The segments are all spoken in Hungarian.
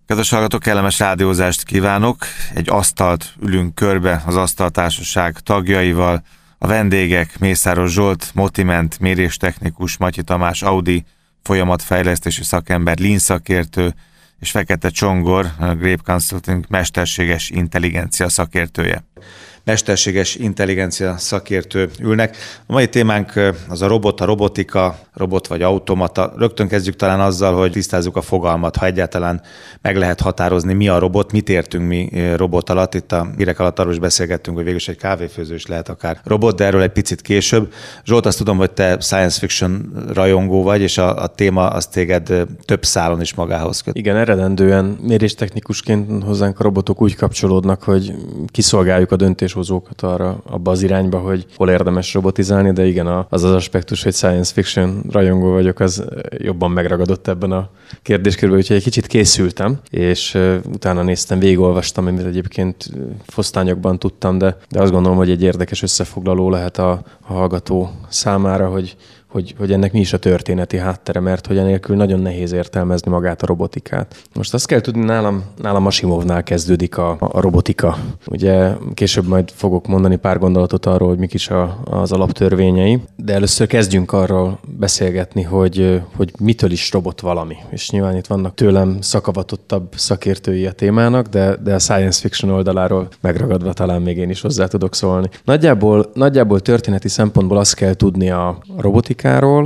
Kedves hallgatók, kellemes rádiózást kívánok! Egy asztalt ülünk körbe az asztaltársaság tagjaival. A vendégek Mészáros Zsolt, Motiment méréstechnikus, Matyi Tamás Audi folyamatfejlesztési szakember, Lean szakértő, és Fekete Csongor, a Grape Consulting mesterséges intelligencia szakértője. Mesterséges intelligencia szakértő ülnek. A mai témánk az a robot, a robotika, robot vagy automata. Rögtön kezdjük talán azzal, hogy tisztázzuk a fogalmat, ha egyáltalán meg lehet határozni, mi a robot, mit értünk mi robot alatt. Itt a hírek alatt arról is beszélgettünk, hogy végül is egy kávéfőző is lehet akár robot, de erről egy picit később. Zsolt, azt tudom, hogy te science fiction rajongó vagy, és a téma az téged több szálon is magához köt. Igen, eredendően méréstechnikusként hozzánk a robotok úgy kapcsolódnak, hogy kiszolgáljuk a döntéshozókat abba az irányba, hogy hol érdemes robotizálni, de igen, az aspektus, hogy science fiction rajongó vagyok, az jobban megragadott ebben a kérdéskörben, úgyhogy egy kicsit készültem, és utána néztem, végigolvastam, amit egyébként fosztányokban tudtam, de azt gondolom, hogy egy érdekes összefoglaló lehet a hallgató számára, hogy ennek mi is a történeti háttere, mert hogy enélkül nagyon nehéz értelmezni magát a robotikát. Most azt kell tudni, nálam Asimovnál kezdődik a robotika. Ugye később majd fogok mondani pár gondolatot arról, hogy mik is az alaptörvényei, de először kezdjünk arról beszélgetni, hogy mitől is robot valami. És nyilván itt vannak tőlem szakavatottabb szakértői a témának, de a science fiction oldaláról megragadva talán még én is hozzá tudok szólni. Nagyjából történeti szempontból azt kell tudni a robotikáról,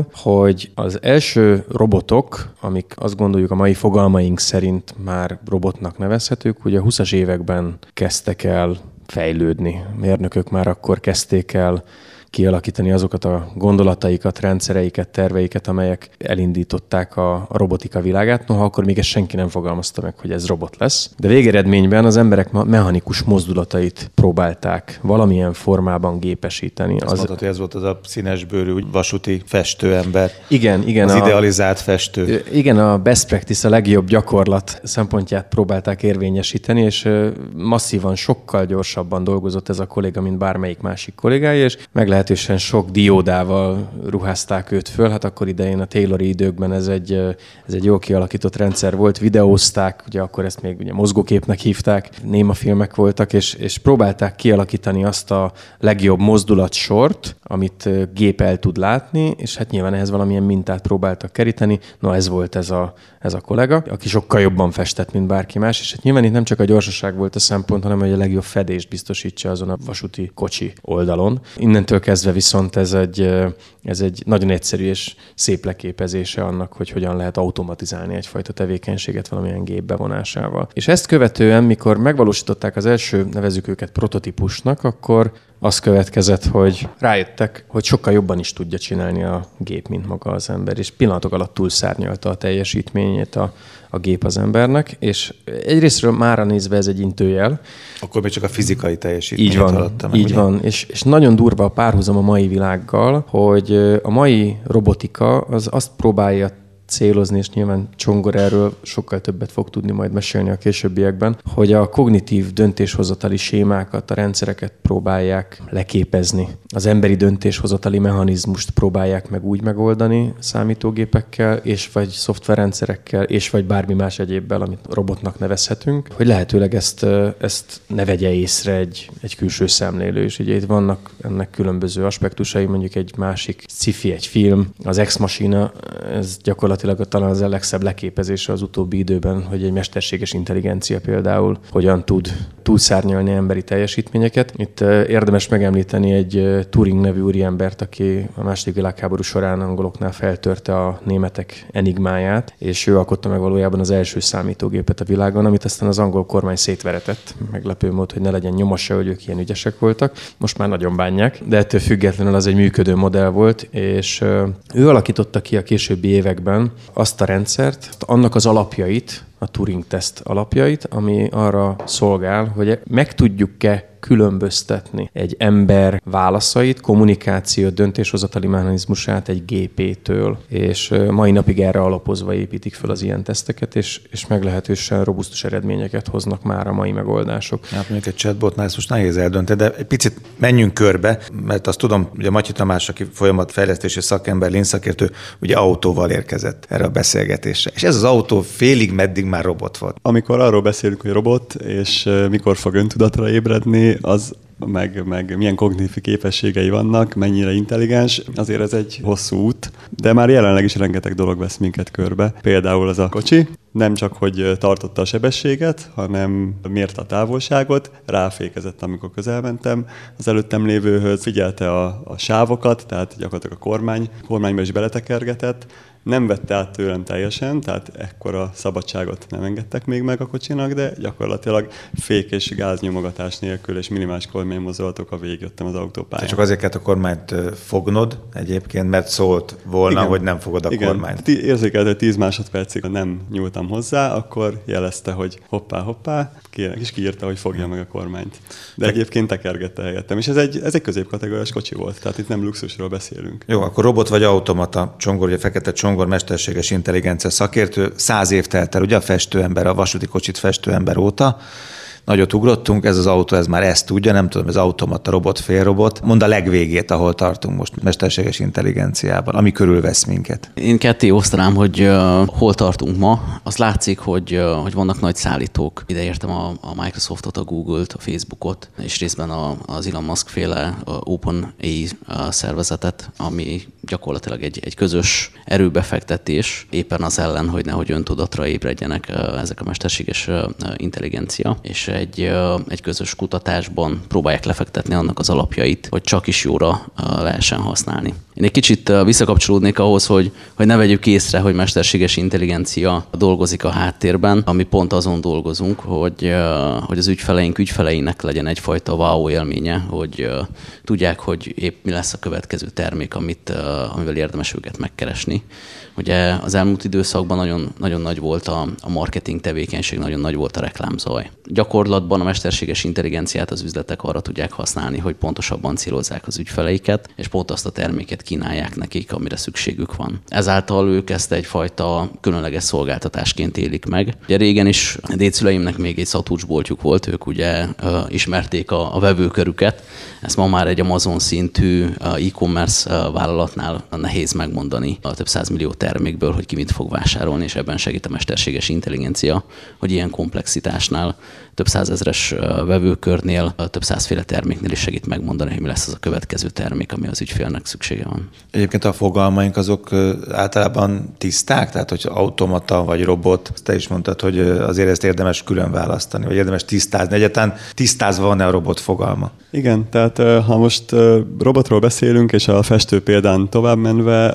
hogy az első robotok, amik azt gondoljuk a mai fogalmaink szerint már robotnak nevezhetők, ugye a 20-as években kezdtek el fejlődni. Mérnökök már akkor kezdték el kialakítani azokat a gondolataikat, rendszereiket, terveiket, amelyek elindították a robotika világát. Noha akkor még ezt senki nem fogalmazta meg, hogy ez robot lesz. De végeredményben az emberek mechanikus mozdulatait próbálták valamilyen formában gépesíteni. Azt mondtad, hogy ez volt az a színesbőrű vasúti festőember. Igen. Az idealizált festő. Igen, a best practice, a legjobb gyakorlat szempontját próbálták érvényesíteni, és masszívan, sokkal gyorsabban dolgozott ez a kolléga, mint bármelyik másik kollégája, és meglehetősen sok diódával ruházták őt föl. Hát akkor idején a Taylori időkben ez egy jól kialakított rendszer volt, videózták, ugye akkor ezt még ugye mozgóképnek hívták, némafilmek voltak, és próbálták kialakítani azt a legjobb mozdulatsort, amit gép el tud látni, és hát nyilván ehhez valamilyen mintát próbáltak keríteni. No, ez volt ez a kollega, aki sokkal jobban festett, mint bárki más, és hát nyilván itt nem csak a gyorsaság volt a szempont, hanem hogy a legjobb fedést biztosítsa azon a vasúti kocsi oldalon. Innentől kezdve viszont ez egy nagyon egyszerű és szép leképezése annak, hogy hogyan lehet automatizálni egyfajta tevékenységet valamilyen gép bevonásával. És ezt követően, mikor megvalósították az első, nevezzük őket prototípusnak, akkor az következett, hogy rájöttek, hogy sokkal jobban is tudja csinálni a gép, mint maga az ember, és pillanatok alatt túlszárnyalta a teljesítményét a gép az embernek, és egyrésztről mára nézve ez egy intőjel. Akkor még csak a fizikai teljesítményt haladta meg. Így van, és nagyon durva a párhuzam a mai világgal, hogy a mai robotika az azt próbálja célozni, és nyilván Csongor erről sokkal többet fog tudni majd mesélni a későbbiekben, hogy a kognitív döntéshozatali sémákat, a rendszereket próbálják leképezni. Az emberi döntéshozatali mechanizmust próbálják meg úgy megoldani számítógépekkel, és vagy szoftverrendszerekkel, és vagy bármi más egyébbel, amit robotnak nevezhetünk, hogy lehetőleg ezt ne vegye észre egy külső szemlélő. És ugye itt vannak ennek különböző aspektusai, mondjuk egy másik sci-fi, egy film, az Ex Machina, ez gyakorlatilag talán az legszebb leképezése az utóbbi időben, hogy egy mesterséges intelligencia például hogyan tud túlszárnyalni emberi teljesítményeket. Itt érdemes megemlíteni egy Turing nevű úriembert, aki a II. Világháború során angoloknál feltörte a németek enigmáját, és ő alkotta meg valójában az első számítógépet a világon, amit aztán az angol kormány szétveretett. Meglepő mód, hogy ne legyen nyoma se, hogy ők ilyen ügyesek voltak. Most már nagyon bánják, de ettől függetlenül az egy működő modell volt, és ő alakította ki a későbbi években azt a rendszert, annak az alapjait, a Turing-teszt alapjait, ami arra szolgál, hogy meg tudjuk-e különböztetni egy ember válaszait, kommunikációt, döntéshozatali mechanizmusát egy gépétől, és mai napig erre alapozva építik fel az ilyen teszteket, és meglehetősen robusztus eredményeket hoznak már a mai megoldások. Hát mondjuk egy chatbotnál ezt most nehéz eldönteni, de egy picit menjünk körbe, mert azt tudom, hogy a Matyi Tamás, aki folyamatfejlesztési szakember, Lean szakértő, ugye autóval érkezett erre a beszélgetésre. És ez az autó félig meddig már robot volt. Amikor arról beszélünk, hogy robot, és mikor fog öntudatra ébredni, az meg milyen kognitív képességei vannak, mennyire intelligens, azért ez egy hosszú út, de már jelenleg is rengeteg dolog vesz minket körbe. Például az a kocsi, nem csak, hogy tartotta a sebességet, hanem mérte a távolságot, ráfékezett, amikor közel mentem az előttem lévőhöz, figyelte a sávokat, tehát gyakorlatilag a kormányba is beletekergetett, nem vette át tőlem teljesen, tehát ekkora szabadságot nem engedtek még meg a kocsinak, de gyakorlatilag fék és gáznyomogatás nélkül és minimális kormánymozdulatokkal végigjöttem az autópályán. Csak azért kellett a kormányt fognod egyébként, mert szólt volna, igen, hogy nem fogod a kormányt. Érzékelte, hogy 10 másodpercig nem nyúltam hozzá, akkor jelezte, hogy hoppá, és kiírta, hogy fogja meg a kormányt. De egyébként tekergette helyettem. És ez egy középkategóriás kocsi volt, tehát itt nem luxusról beszélünk. Jó, akkor robot vagy automata, Csongor, ugye Fekete Csongor, mesterséges intelligencia szakértő, 100 év telt el, ugye a festőember, a vasúti kocsit festőember óta. Nagyot ugrottunk, ez az autó, ez már ezt tudja, nem tudom, ez automata, robot, félrobot. Mondd a legvégét, ahol tartunk most mesterséges intelligenciában, ami körülvesz minket. Én ketté osztanám, hogy hol tartunk ma. Az látszik, hogy vannak nagy szállítók. Ide értem a Microsoftot, a Google-t, a Facebookot, és részben az Elon Musk féle OpenAI szervezetet, ami gyakorlatilag egy közös erőbefektetés éppen az ellen, hogy nehogy öntudatra ébredjenek ezek a mesterséges intelligencia, és egy közös kutatásban próbálják lefektetni annak az alapjait, hogy csak is jóra lehessen használni. Én egy kicsit visszakapcsolódnék ahhoz, hogy ne vegyük észre, hogy mesterséges intelligencia dolgozik a háttérben, ami pont azon dolgozunk, hogy az ügyfeleinek legyen egyfajta wow élménye, hogy tudják, hogy épp mi lesz a következő termék, amivel érdemes őket megkeresni. Ugye az elmúlt időszakban nagyon nagy volt a marketing tevékenység, nagyon nagy volt a reklámzaj. Gyakorlatban a mesterséges intelligenciát az üzletek arra tudják használni, hogy pontosabban célozzák az ügyfeleiket, és pont azt a terméket kínálják nekik, amire szükségük van. Ezáltal ők ezt egyfajta különleges szolgáltatásként élik meg. Ugye régen is dédszüleimnek még egy szatúcsboltjuk volt, ők ugye ismerték a vevőkörüket. Ezt ma már egy Amazon szintű e-commerce vállalatnál nehéz megmondani a több 100 millió termékből, hogy ki mit fog vásárolni, és ebben segít a mesterséges intelligencia, hogy ilyen komplexitásnál, több 100 000 vevőkörnél, több 100 féle terméknél is segít megmondani, hogy mi lesz az a következő termék, ami az ügyfélnek szüksége van. Egyébként a fogalmaink azok általában tiszták, tehát hogy automata vagy robot, te is mondtad, hogy azért ezt érdemes külön választani, vagy érdemes tisztázni. Egyáltalán tisztázva van-e a robot fogalma? Igen, tehát ha most robotról beszélünk, és a festő példán tovább menve,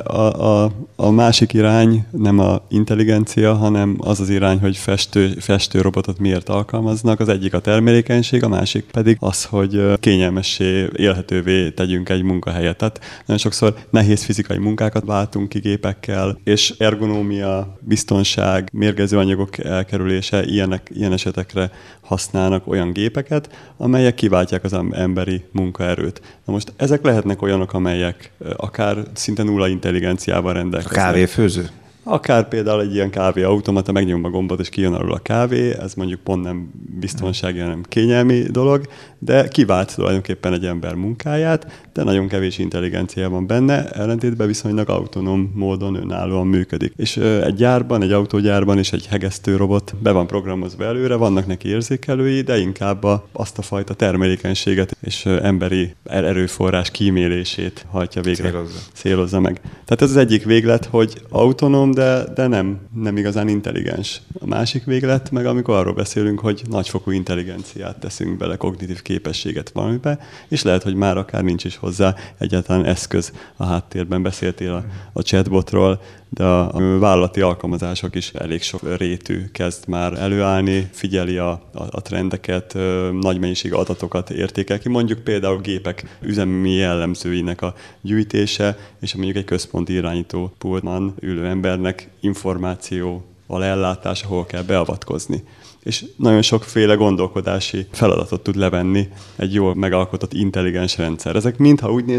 a másik irány nem a intelligencia, hanem az irány, hogy festő robotot miért alkalmaznak. Az egyik a termelékenység, a másik pedig az, hogy kényelmessé, élhetővé tegyünk egy munkahelyet. Tehát nagyon sokszor nehéz fizikai munkákat váltunk ki gépekkel, és ergonómia, biztonság, mérgező anyagok elkerülése, ilyen esetekre használnak olyan gépeket, amelyek kiváltják az emberi munkaerőt. Na most ezek lehetnek olyanok, amelyek akár szinte nulla intelligenciával rendelkeznek. A kávéfőző? Akár például egy ilyen kávéautomata, megnyomom a gombot, és kijön arról a kávé, ez mondjuk pont nem biztonsági, hanem kényelmi dolog, de kivált tulajdonképpen egy ember munkáját, de nagyon kevés intelligencia van benne, ellentétben viszonylag autonóm módon önállóan működik. És egy gyárban, egy autógyárban is egy hegesztő robot be van programozva előre, vannak neki érzékelői, de inkább azt a fajta termelékenységet és emberi erőforrás kímélését hajtja végre. Célozza meg. Tehát ez az egyik véglet, hogy autonóm, de nem igazán intelligens. A másik véglet meg, amikor arról beszélünk, hogy nagyfokú intelligenciát teszünk bele, kognitív képességet valamibe, és lehet, hogy már akár nincs is hozzá egyáltalán eszköz a háttérben. Beszéltél a chatbotról, de a vállalati alkalmazások is elég sok rétű kezd már előállni, figyeli a trendeket, nagy mennyiségű adatokat értékel ki. Mondjuk például gépek üzemi jellemzőinek a gyűjtése, és mondjuk egy központi irányító pultban ülő embernek információval ellátás, ahol kell beavatkozni. És nagyon sokféle gondolkodási feladatot tud levenni egy jól megalkotott intelligens rendszer. Ezek mind, ha úgy nézzük,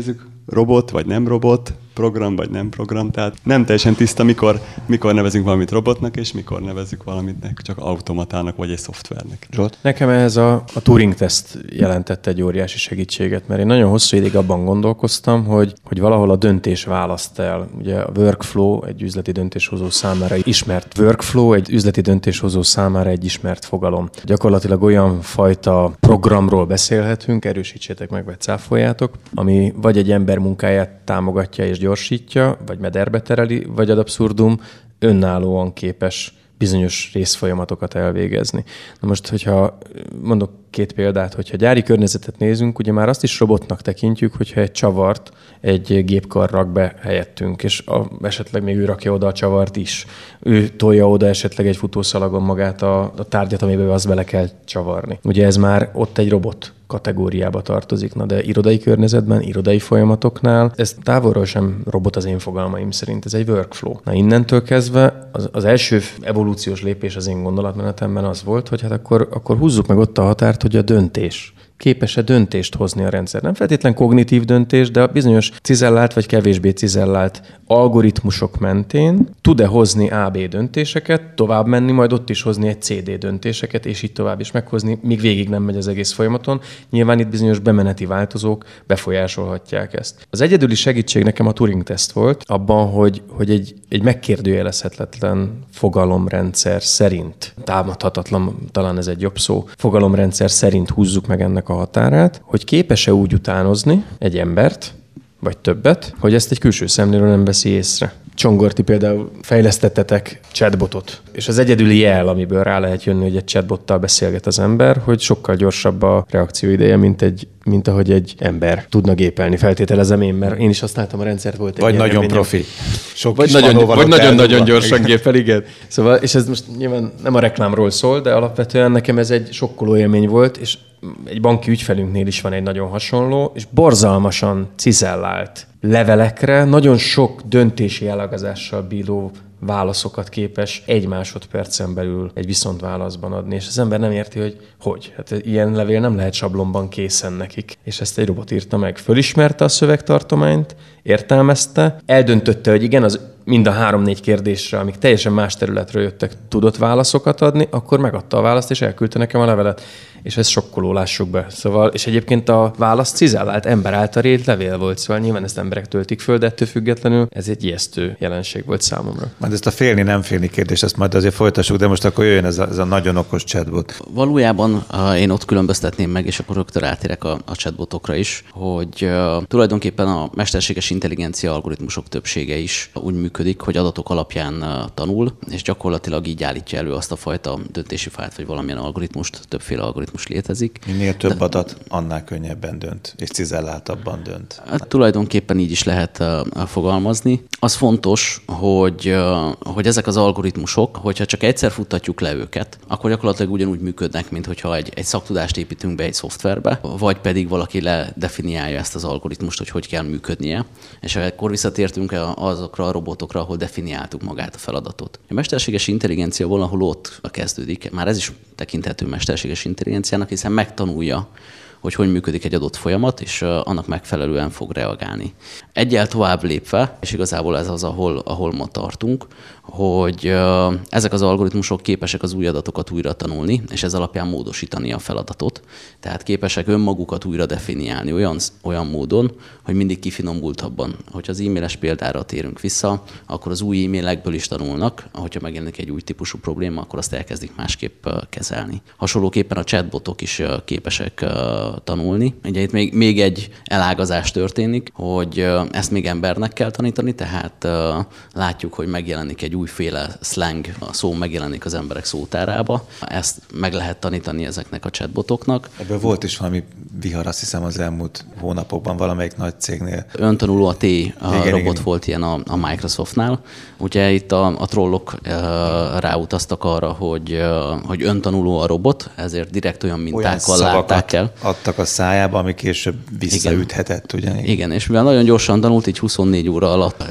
robot vagy nem robot, program vagy nem program, tehát nem teljesen tiszta, mikor nevezünk valamit robotnak, és mikor nevezünk valamit csak automatának, vagy egy szoftvernek. Zsolt? Nekem ehhez a Turing-teszt jelentette egy óriási segítséget, mert én nagyon hosszú ideig abban gondolkoztam, hogy valahol a döntés választ el. Ugye a workflow egy üzleti döntéshozó számára ismert workflow, egy üzleti döntéshozó számára egy ismert fogalom. Gyakorlatilag olyan fajta programról beszélhetünk, erősítsétek meg, vagy cáfoljátok, ami vagy egy ember munkáját támogatja és gyorsítja, vagy mederbe tereli, vagy ad abszurdum önállóan képes bizonyos részfolyamatokat elvégezni. Na most, hogyha mondok 2 példát, hogyha gyári környezetet nézünk, ugye már azt is robotnak tekintjük, hogyha egy csavart egy gépkar rak be helyettünk, és esetleg még ő rakja oda a csavart is. Ő tolja oda esetleg egy futószalagon magát a tárgyat, amiben azt bele kell csavarni. Ugye ez már ott egy robot kategóriába tartozik, na de irodai környezetben, irodai folyamatoknál ez távolról sem robot az én fogalmaim szerint, ez egy workflow. Na innentől kezdve az első evolúciós lépés az én gondolatmenetemben az volt, hogy hát akkor húzzuk meg ott a határt, hogy a döntés. Képes-e döntést hozni a rendszer? Nem feltétlen kognitív döntés, de a bizonyos cizellált vagy kevésbé cizellált algoritmusok mentén tud-e hozni A-B döntéseket, tovább menni, majd ott is hozni egy CD döntéseket, és így tovább is meghozni, míg végig nem megy az egész folyamaton. Nyilván itt bizonyos bemeneti változók befolyásolhatják ezt. Az egyedüli segítség nekem a Turing-teszt volt abban, hogy egy megkérdőjelezhetetlen fogalomrendszer szerint, támadhatatlan, talán ez egy jobb szó, fogalomrendszer szerint húzzuk meg ennek a határát, hogy képes-e úgy utánozni egy embert, vagy többet, hogy ezt egy külső szemlélő nem veszi észre. Csongor, ti például fejlesztettetek chatbotot, és az egyedüli jel, amiből rá lehet jönni, hogy egy chatbottal beszélget az ember, hogy sokkal gyorsabb a reakcióideje, mint ahogy egy ember tudna gépelni. Feltételezem én, mert én is használtam a rendszert, volt egy vagy nagyon profi. Vagy nagyon gyorsan gépel, igen. Szóval, és ez most nyilván nem a reklámról szól, de alapvetően nekem ez egy sokkoló élmény volt, és egy banki ügyfelünknél is van egy nagyon hasonló, és borzalmasan cizellált levelekre, nagyon sok döntési elágazással bíró válaszokat képes 1 másodpercen belül egy viszontválaszban adni, és az ember nem érti, hogy. Hát ilyen levél nem lehet sablonban készen nekik. És ezt egy robot írta meg. Fölismerte a szövegtartományt, értelmezte, eldöntötte, hogy igen, az mind a 3-4 kérdésre, amik teljesen más területről jöttek, tudott válaszokat adni, akkor megadta a választ, és elküldte nekem a levelet. És ez sokkoló, lássuk be. Szóval, és egyébként a válasz cizellált, ember által írt levél volt, szóval nyilván ezt emberek töltik föl, de ettől függetlenül ez egy ijesztő jelenség volt számomra. Majd ezt a félni-nem félni kérdést, ezt majd azért folytassuk, de most akkor jöjjön ez a nagyon okos chatbot. Valójában én ott különböztetném meg, és akkor rögtön rátérek a chatbotokra is, hogy tulajdonképpen a mesterséges intelligencia algoritmusok többsége is úgy működik, hogy adatok alapján tanul, és gyakorlatilag így állítja elő azt a fajta döntési fájlt, vagy valamilyen algoritmust, többféle algoritmus létezik. Minél több adat, annál könnyebben dönt, és cizelláltabban dönt. Hát tulajdonképpen így is lehet fogalmazni. Az fontos, hogy ezek az algoritmusok, hogyha csak egyszer futtatjuk le őket, akkor gyakorlatilag ugyanúgy működnek, mint hogyha egy szaktudást építünk be egy szoftverbe, vagy pedig valaki ledefiniálja ezt az algoritmust, hogy kell működnie. És akkor visszatértünk azokra a robotokra, ahol definiáltuk magát a feladatot. A mesterséges intelligencia valahol ott kezdődik. Már ez is tekinthető mesterséges intelligenciának, hiszen megtanulja, hogy működik egy adott folyamat, és annak megfelelően fog reagálni. Egyel tovább lépve, és igazából ez az, ahol ma tartunk, hogy ezek az algoritmusok képesek az új adatokat újra tanulni, és ez alapján módosítani a feladatot. Tehát képesek önmagukat újra definiálni olyan módon, hogy mindig kifinomultabban. Hogyha az e-mailes példára térünk vissza, akkor az új e-mailekből is tanulnak, hogyha megjelenik egy új típusú probléma, akkor azt elkezdik másképp kezelni. Hasonlóképpen a chatbotok is képesek tanulni. Ugye itt még egy elágazás történik, hogy ezt még embernek kell tanítani, tehát látjuk, hogy megjelenik egy újféle slang, a szó megjelenik az emberek szótárába. Ezt meg lehet tanítani ezeknek a chatbotoknak. Ebből volt is valami vihar, azt hiszem az elmúlt hónapokban valamelyik nagy cégnél. Öntanuló a robot volt ilyen a Microsoftnál. Ugye itt a trollok ráutaztak arra, hogy öntanuló a robot, ezért direkt olyan mintákkal látták el. Adtak a szájába, ami később visszaüthetett, ugye? Igen, és mivel nagyon gyorsan tanult, így 24 óra alatt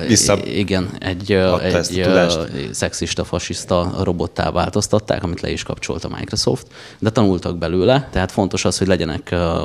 egy szexista, fasiszta robottá változtatták, amit le is kapcsolt a Microsoft, de tanultak belőle, tehát fontos az, hogy legyenek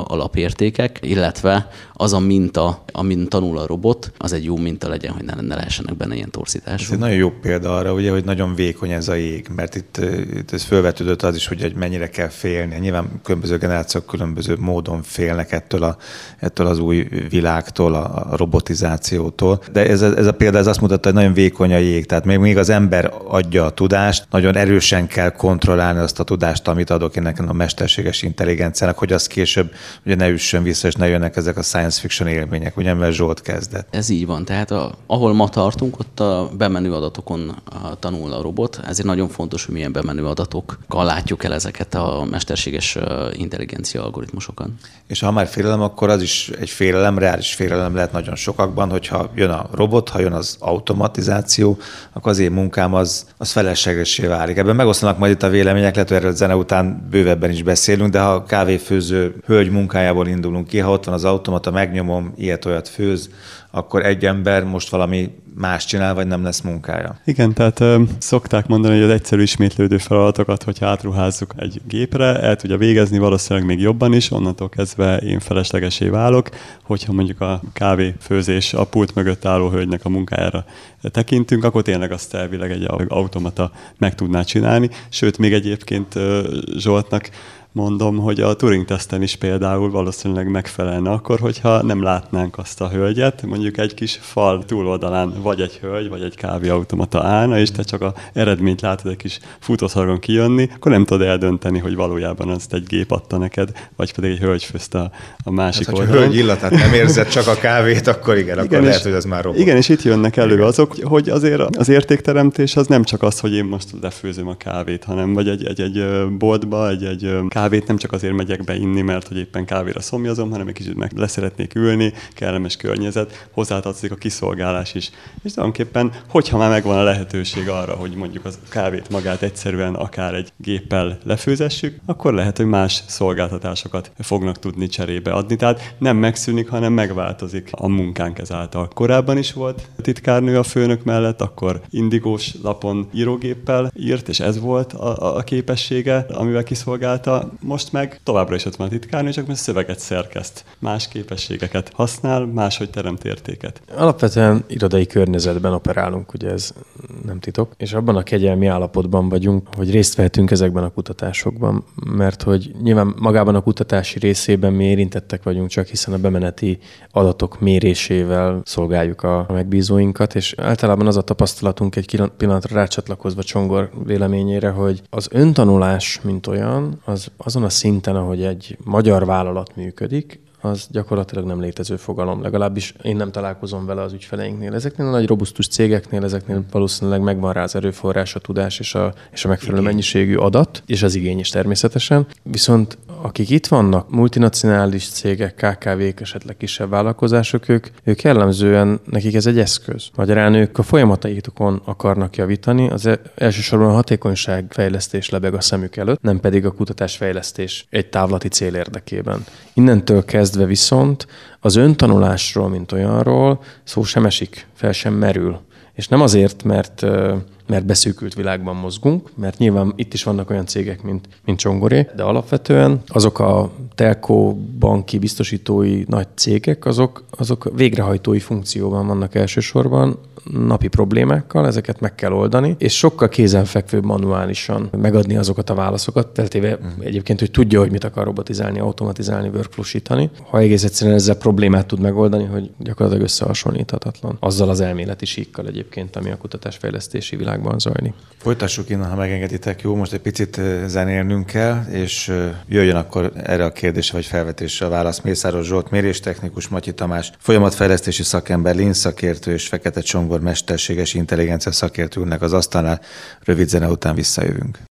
alapértékek, illetve az a minta, amin tanul a robot, az egy jó minta legyen, hogy ne lehessenek benne ilyen torzítások. Ez egy nagyon jó példa arra, ugye, hogy nagyon vékony ez a jég, mert itt ez felvetődött az is, hogy mennyire kell félni. Nyilván különböző generációk különböző módon félnek ettől az új világtól, a robotizációtól. De ez a példa azt mutatta, hogy nagyon vékony a jég, tehát még az ember adja a tudást, nagyon erősen kell kontrollálni azt a tudást, amit adok én nekem a mesterséges intelligenciának, hogy az később ugye ne üssön vissza, és ne jönnek ezek a science fiction élmények, ugye, amivel Zsolt kezdett. Ez így van, tehát ahol ma tartunk, ott a bemenő adatokon tanul a robot, ezért nagyon fontos, hogy milyen bemenő adatokkal látjuk el ezeket a mesterséges intelligencia algoritmusokat. És ha már félelem, akkor az is egy félelem, reális félelem lehet nagyon sokakban, hogyha jön a robot, ha jön az automatizáció, akkor az én munkám az feleslegessé válik. Ebben megosztanak majd itt a vélemények, lehet, hogy erről a zene után bővebben is beszélünk, de ha a kávéfőző hölgy munkájából indulunk ki, ha ott van az automata, megnyomom, ilyet-olyat főz, akkor egy ember most valami más csinál, vagy nem lesz munkája. Igen, tehát szokták mondani, hogy az egyszerű ismétlődő feladatokat, hogyha átruházzuk egy gépre, el tudja végezni valószínűleg még jobban is, onnantól kezdve én feleslegesé válok, hogyha mondjuk a kávéfőzés a pult mögött álló hölgynek a munkájára tekintünk, akkor tényleg azt elvileg egy automata meg tudná csinálni. Sőt, még egyébként Zsoltnak mondom, hogy a Turing-teszten is például valószínűleg megfelelne akkor, hogyha nem látnánk azt a hölgyet, mondjuk egy kis fal túloldalán vagy egy hölgy, vagy egy kávéautomata állna, és te csak az eredményt látod egy kis futószalagon kijönni, akkor nem tudod eldönteni, hogy valójában azt egy gép adta neked, vagy pedig egy hölgy főzte a másik hát, oldalon. Ha hölgy illatát nem érzed, csak a kávét, akkor igen, akkor lehet, hogy az már robot. Igen, és itt jönnek elő azok, hogy azért az értékteremtés az nem csak az, hogy én most lefőzöm a kávét, hanem vagy egy boltba, egy kávét nem csak azért megyek be inni, mert hogy éppen kávéra szomjazom, hanem egy kicsit meg leszeretnék ülni, kellemes környezet, hozzátartozik a kiszolgálás is. És tulajdonképpen, hogyha már megvan a lehetőség arra, hogy mondjuk a kávét magát egyszerűen akár egy géppel lefőzessük, akkor lehet, hogy más szolgáltatásokat fognak tudni cserébe adni. Tehát nem megszűnik, hanem megváltozik a munkánk ezáltal. Korábban is volt titkárnő a főnök mellett, akkor indigós lapon írógéppel írt, és ez volt a képessége, amivel kiszolgálta. Most meg továbbra is ott van a titkárnő, csak most szöveget szerkeszt. Más képességeket használ, máshogy teremt értéket. Alapvetően irodai környezetben operálunk, ugye ez nem titok, és abban a kegyelmi állapotban vagyunk, hogy részt vehetünk ezekben a kutatásokban, mert hogy nyilván magában a kutatási részében mi érintettek vagyunk csak, hiszen a bemeneti adatok mérésével szolgáljuk a megbízóinkat, és általában az a tapasztalatunk egy pillanatra rácsatlakozva Csongor véleményére, hogy az öntanulás, mint olyan, az azon a szinten, ahogy egy magyar vállalat működik, az gyakorlatilag nem létező fogalom. Legalábbis én nem találkozom vele az ügyfeleinknél. Ezeknél a nagy robusztus cégeknél, ezeknél valószínűleg megvan rá az erőforrás, a tudás és a megfelelő mennyiségű adat, és az igény is természetesen. Viszont akik itt vannak, multinacionális cégek, KKV-k, esetleg kisebb vállalkozások, ők jellemzően, nekik ez egy eszköz. Magyarán ők a folyamataikon akarnak javítani, az elsősorban a hatékonyságfejlesztés lebeg a szemük előtt, nem pedig a kutatásfejlesztés egy távlati cél érdekében. Innentől kezdve viszont az öntanulásról, mint olyanról szó sem esik, fel sem merül. És nem azért, mert beszűkült világban mozgunk, mert nyilván itt is vannak olyan cégek, mint Csongoré, de alapvetően azok a telkó, banki, biztosítói nagy cégek, azok végrehajtói funkcióban vannak elsősorban, napi problémákkal, ezeket meg kell oldani, és sokkal kézenfekvőbb manuálisan megadni azokat a válaszokat, feltéve egyébként, hogy tudja, hogy mit akar robotizálni, automatizálni, workflow-sítani. Ha egész egyszerűen ezzel problémát tud megoldani, hogy gyakorlatilag összehasonlíthatatlan. Azzal az elméleti síkkal egyébként, ami a kutatásfejlesztési világban zajlik. Folytassuk innen, ha megengeditek, jó? Most egy picit zenélnünk kell, és jöjjön akkor erre a kérdésre vagy felvetésre a válasz. Mészáros Zsolt, méréstechnikus, Matyi Tamás, folyamatfejlesztési szakember, Lean szakértő és Fekete Csongor mesterséges intelligencia szakértő ülnek az asztalnál. Rövid zene után visszajövünk.